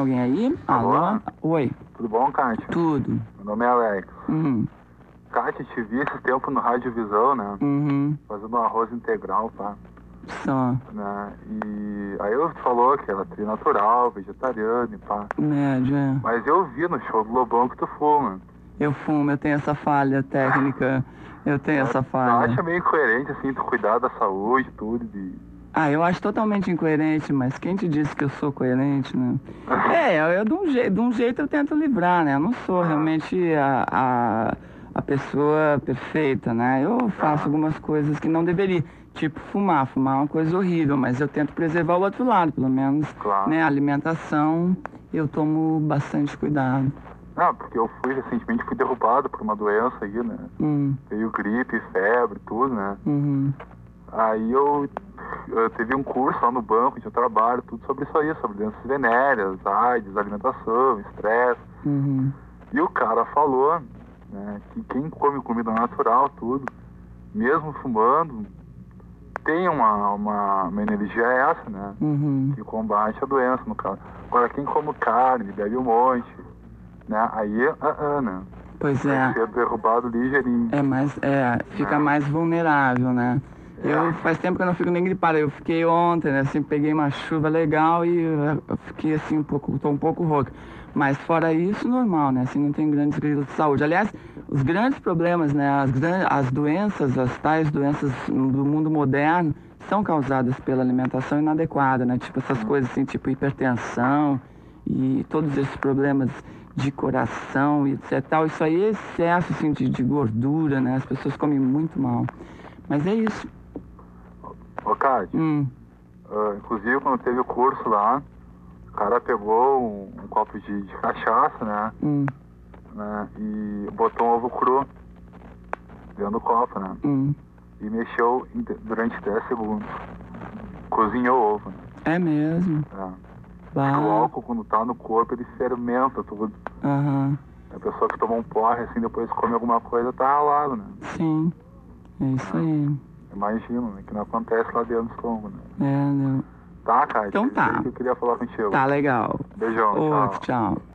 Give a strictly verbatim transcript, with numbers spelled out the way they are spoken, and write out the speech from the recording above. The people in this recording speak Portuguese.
alguém aí? Alô? Alô? Oi. Tudo bom, Kátia? Tudo. Meu nome é Alex. Uhum. Kátia, te vi esse tempo no Rádio Visão, né? Uhum. Fazendo um arroz integral, tá? Só. Né? E aí eu falou que ela é natural, vegetariana e pá. Médio, é. Mas eu vi no show do Lobão que tu fuma. Eu fumo, eu tenho essa falha técnica. Eu tenho essa Tu falha. acha meio incoerente, assim, tu cuidar da saúde, tudo, de... Ah, eu acho totalmente incoerente, mas quem te disse que eu sou coerente, né? É, eu, eu de, um jeito, de um jeito eu tento livrar, né? Eu não sou realmente a, a, a pessoa perfeita, né? Eu faço algumas coisas que não deveria. Tipo fumar. Fumar é uma coisa horrível, mas eu tento preservar o outro lado, pelo menos. Claro. Né? A alimentação, eu tomo bastante cuidado. Não, porque eu fui recentemente, fui derrubado por uma doença aí, né? Hum. Veio gripe, febre, tudo, né? Uhum. Aí eu, eu teve um curso lá no banco onde eu trabalho, tudo sobre isso aí, sobre doenças venéreas, AIDS, alimentação, estresse. Uhum. E o cara falou, né, que quem come comida natural, tudo, mesmo fumando, tem uma, uma, uma energia essa, né? Uhum. Que combate a doença, no caso. Agora, quem come carne, bebe um monte, né? Aí, uh, uh, né? Pois é. Ser derrubado ligeirinho. É mais, é, fica mais vulnerável, né? Eu faz tempo que eu não fico nem gripado. Eu fiquei ontem, né? Assim, peguei uma chuva legal e eu fiquei assim um pouco, tô um pouco rouco. Mas fora isso, normal, né? Assim, não tem grandes riscos de saúde. Aliás, os grandes problemas, né? As, gran- as doenças, as tais doenças do mundo moderno são causadas pela alimentação inadequada, né? Tipo essas coisas assim, tipo hipertensão e todos esses problemas de coração e etc. Tal. Isso aí é excesso assim, de, de gordura, né? As pessoas comem muito mal. Mas é isso. Ô, Cádio, Hum. uh, inclusive quando teve o curso lá, o cara pegou um, um copo de, de cachaça, né? Hum. né? E botou um ovo cru dentro do copo, né? Hum. E mexeu em, durante dez segundos. Cozinhou o ovo, né? É mesmo. É. Bah. O álcool, quando tá no corpo, ele fermenta tudo. Aham. A pessoa que toma um porre, assim, depois come alguma coisa, tá ralado, né? Sim. É isso aí. Imagino, né? Que não acontece lá dentro do estômago, né? É, não. Tá, cara? Então tá. Eu queria falar contigo. Tá legal. Beijão, Outro, tchau. tchau.